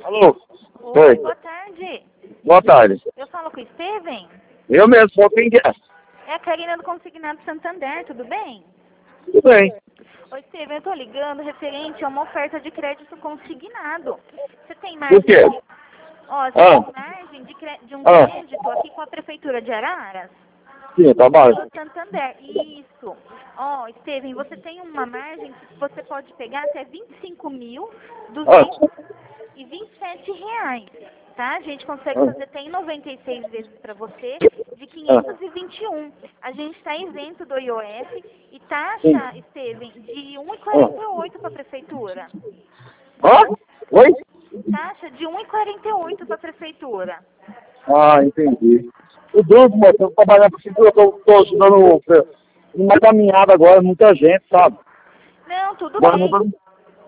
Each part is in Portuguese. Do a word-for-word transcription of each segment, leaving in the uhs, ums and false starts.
Alô? Oi, Oi. boa tarde. Boa tarde. Eu falo com o Steven? Eu mesmo, só quem quer. É a Karina do Consignado Santander, tudo bem? Tudo bem. Oi, Steven, eu tô ligando referente a uma oferta de crédito consignado. Você tem O margem quê? de... Ó, você Ah, tem margem de, cre... de um ah, crédito aqui com a Prefeitura de Araras? sim, eu trabalho. Do Santander, isso. Ó, Steven, você tem uma margem que você pode pegar até vinte e cinco mil Ah, duzentos e vinte e sete reais, tá? A gente consegue ah, fazer até em noventa e seis vezes para você, de ah, quinhentos e vinte e um. A gente está isento do I O F e sim. taxa, Steven, de um e Ah. quarenta e oito para a prefeitura. Ah? Oi? Taxa de um e quarenta e oito para a prefeitura. Ah, entendi. O Bruno, moço, eu trabalhar por seguro, eu tô, tô ajudando uma caminhada agora, muita gente, sabe? Não, tudo Mas, não bem. tô-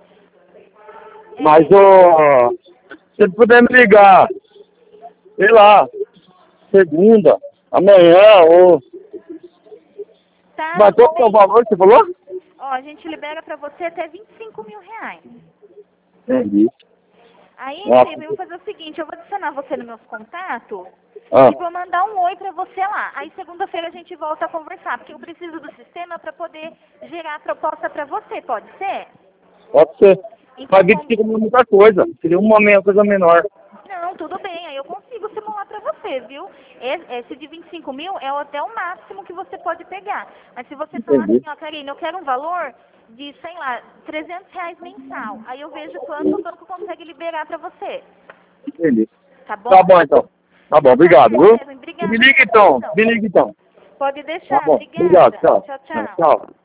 mas É, ô, se ele puder me ligar, sei lá, segunda, amanhã, ou... tá, Mas tudo qual que é o bem. valor que você falou? Ó, a gente libera para você até vinte e cinco mil reais. Entendi. Aí, Nossa. Steven, eu vou fazer o seguinte, eu vou adicionar você nos meus contatos Ah, e vou mandar um oi pra você lá. Aí segunda-feira a gente volta a conversar, porque eu preciso do sistema para poder gerar a proposta para você, pode ser? pode ser. Então, Paguei que com... fica muita coisa. Seria uma meia coisa menor. não, tudo bem, aí eu consigo simular para você, viu? Esse esse de vinte e cinco mil é até o máximo que você pode pegar. Mas se você falar assim, Entendi. ó, Karina, eu quero um valor de, sei lá, trezentos reais mensal, aí eu vejo quanto o banco consegue liberar para você, Entendi. tá bom? Tá bom, então. Tá bom, Então tá, obrigado, viu? Steven, Me obrigada liga pela então. atenção. Me liga então. Pode Tá deixar, bom. Obrigado, obrigada. tchau. Tchau, tchau. Tchau.